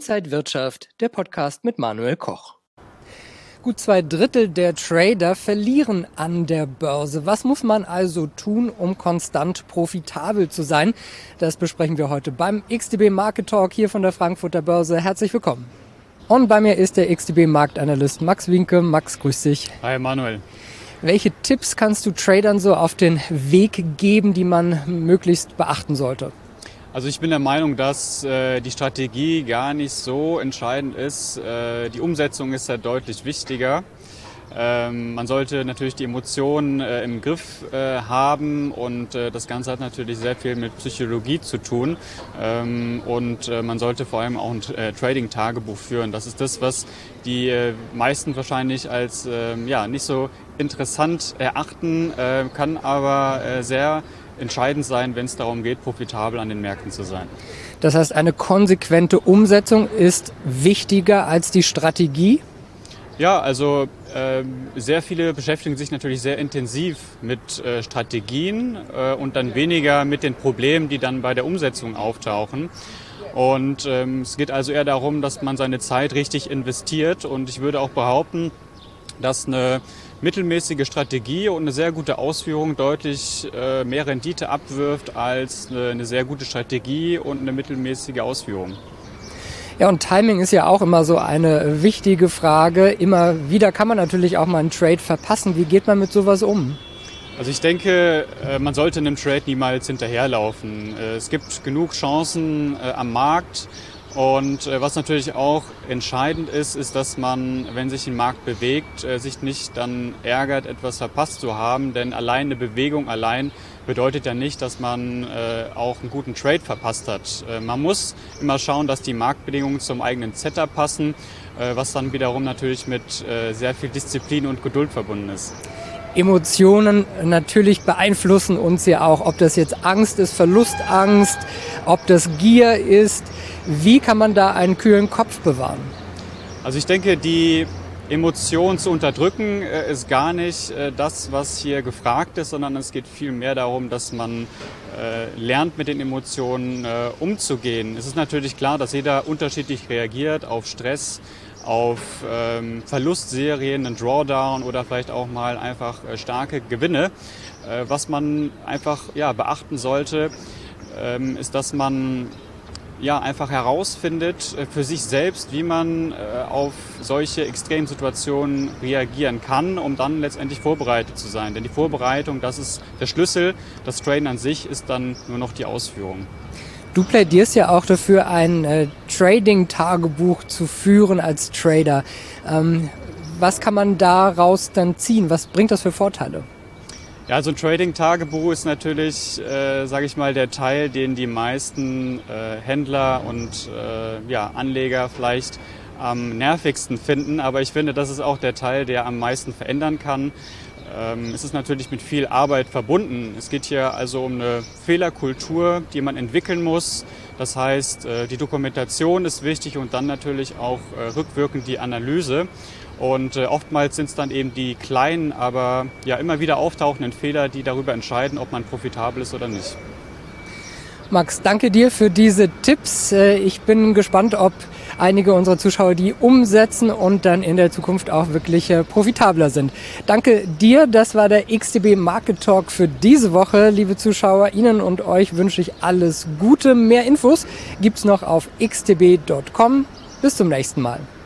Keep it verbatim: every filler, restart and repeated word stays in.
Inside Wirtschaft, der Podcast mit Manuel Koch. Gut zwei Drittel der Trader verlieren an der Börse. Was muss man also tun, um konstant profitabel zu sein? Das besprechen wir heute beim X T B Market Talk hier von der Frankfurter Börse. Herzlich willkommen. Und bei mir ist der X T B Marktanalyst Max Winke. Max, grüß dich. Hi Manuel. Welche Tipps kannst du Tradern so auf den Weg geben, die man möglichst beachten sollte? Also ich bin der Meinung, dass äh, die Strategie gar nicht so entscheidend ist. Äh, die Umsetzung ist ja deutlich wichtiger. Ähm, man sollte natürlich die Emotionen äh, im Griff äh, haben und äh, das Ganze hat natürlich sehr viel mit Psychologie zu tun. Ähm, und äh, man sollte vor allem auch ein äh, Trading-Tagebuch führen. Das ist das, was die äh, meisten wahrscheinlich als äh, ja, nicht so interessant erachten, äh, kann aber äh, sehr entscheidend sein, wenn es darum geht, profitabel an den Märkten zu sein. Das heißt, eine konsequente Umsetzung ist wichtiger als die Strategie? Ja, also äh, sehr viele beschäftigen sich natürlich sehr intensiv mit äh, Strategien äh, und dann weniger mit den Problemen, die dann bei der Umsetzung auftauchen. Und ähm, es geht also eher darum, dass man seine Zeit richtig investiert. Und ich würde auch behaupten, dass eine mittelmäßige Strategie und eine sehr gute Ausführung deutlich äh, mehr Rendite abwirft als eine, eine sehr gute Strategie und eine mittelmäßige Ausführung. Ja, und Timing ist ja auch immer so eine wichtige Frage. Immer wieder kann man natürlich auch mal einen Trade verpassen. Wie geht man mit sowas um? Also ich denke, man sollte einem Trade niemals hinterherlaufen. Es gibt genug Chancen am Markt. Und was natürlich auch entscheidend ist, ist, dass man, wenn sich ein Markt bewegt, sich nicht dann ärgert, etwas verpasst zu haben. Denn allein eine Bewegung allein bedeutet ja nicht, dass man auch einen guten Trade verpasst hat. Man muss immer schauen, dass die Marktbedingungen zum eigenen Setup passen, was dann wiederum natürlich mit sehr viel Disziplin und Geduld verbunden ist. Emotionen natürlich beeinflussen uns ja auch, ob das jetzt Angst ist, Verlustangst, ob das Gier ist. Wie kann man da einen kühlen Kopf bewahren? Also ich denke, die Emotionen zu unterdrücken ist gar nicht das, was hier gefragt ist, sondern es geht vielmehr darum, dass man lernt, mit den Emotionen umzugehen. Es ist natürlich klar, dass jeder unterschiedlich reagiert auf Stress, auf ähm, Verlustserien, einen Drawdown oder vielleicht auch mal einfach äh, starke Gewinne. Äh, was man einfach ja, beachten sollte, ähm, ist, dass man ja, einfach herausfindet äh, für sich selbst, wie man äh, auf solche extremen Situationen reagieren kann, um dann letztendlich vorbereitet zu sein. Denn die Vorbereitung, das ist der Schlüssel. Das Traden an sich ist dann nur noch die Ausführung. Du plädierst ja auch dafür, ein äh, Trading-Tagebuch zu führen als Trader. Ähm, was kann man daraus dann ziehen? Was bringt das für Vorteile? Ja, also ein Trading-Tagebuch ist natürlich, äh, sage ich mal, der Teil, den die meisten äh, Händler und äh, ja, Anleger vielleicht am nervigsten finden. Aber ich finde, das ist auch der Teil, der am meisten verändern kann. Es ist natürlich mit viel Arbeit verbunden. Es geht hier also um eine Fehlerkultur, die man entwickeln muss. Das heißt, die Dokumentation ist wichtig und dann natürlich auch rückwirkend die Analyse. Und oftmals sind es dann eben die kleinen, aber ja immer wieder auftauchenden Fehler, die darüber entscheiden, ob man profitabel ist oder nicht. Max, danke dir für diese Tipps. Ich bin gespannt, ob einige unserer Zuschauer die umsetzen und dann in der Zukunft auch wirklich profitabler sind. Danke dir, das war der X T B Market Talk für diese Woche. Liebe Zuschauer, Ihnen und euch wünsche ich alles Gute. Mehr Infos gibt's noch auf x t b punkt com. Bis zum nächsten Mal.